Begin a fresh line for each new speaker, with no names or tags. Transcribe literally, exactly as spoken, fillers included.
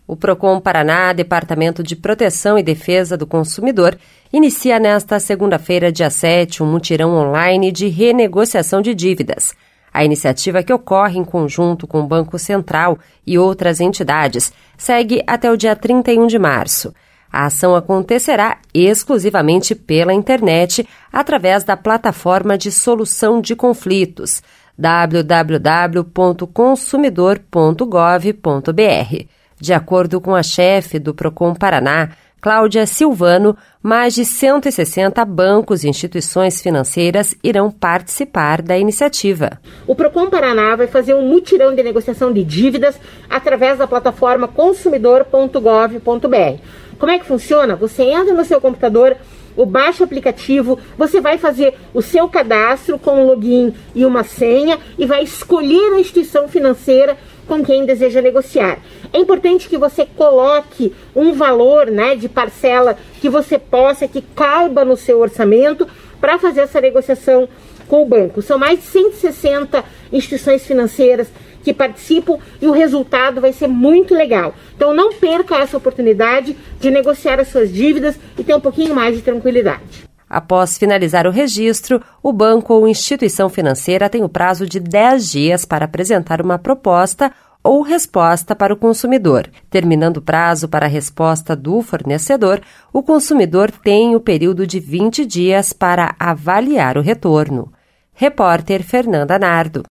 O Procon Paraná, Departamento de Proteção e Defesa do Consumidor, inicia nesta segunda-feira, dia sete, um mutirão online de renegociação de dívidas. A iniciativa, que ocorre em conjunto com o Banco Central e outras entidades, segue até o dia trinta e um de março. A ação acontecerá exclusivamente pela internet, através da plataforma de solução de conflitos, w w w ponto consumidor ponto gov ponto b r. De acordo com a chefe do Procon Paraná, Cláudia Silvano, mais de cento e sessenta bancos e instituições financeiras irão participar da iniciativa.
O Procon Paraná vai fazer um mutirão de negociação de dívidas através da plataforma consumidor ponto gov ponto b r. Como é que funciona? Você entra no seu computador, o baixa o aplicativo, você vai fazer o seu cadastro com um login e uma senha e vai escolher a instituição financeira com quem deseja negociar. É importante que você coloque um valor, né, de parcela que você possa, que caiba no seu orçamento para fazer essa negociação com o banco. São mais de cento e sessenta instituições financeiras que participam e o resultado vai ser muito legal. Então não perca essa oportunidade de negociar as suas dívidas e ter um pouquinho mais de tranquilidade.
Após finalizar o registro, o banco ou instituição financeira tem o prazo de dez dias para apresentar uma proposta ou resposta para o consumidor. Terminando o prazo para a resposta do fornecedor, o consumidor tem o período de vinte dias para avaliar o retorno. Repórter Fernanda Nardo.